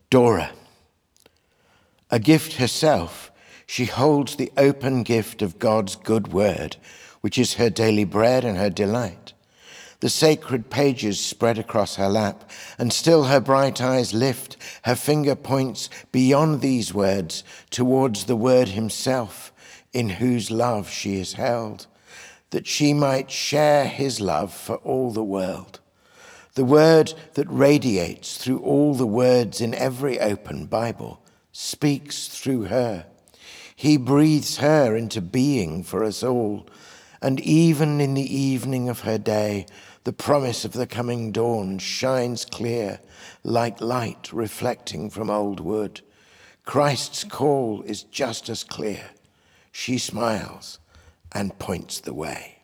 Dora, a gift herself, she holds the open gift of God's good word, which is her daily bread and her delight. The sacred pages spread across her lap, and still her bright eyes lift. Her finger points beyond these words towards the Word himself, in whose love she is held, that she might share his love for all the world. The word that radiates through all the words in every open Bible speaks through her. He breathes her into being for us all, and even in the evening of her day, the promise of the coming dawn shines clear, like light reflecting from old wood. Christ's call is just as clear. She smiles and points the way.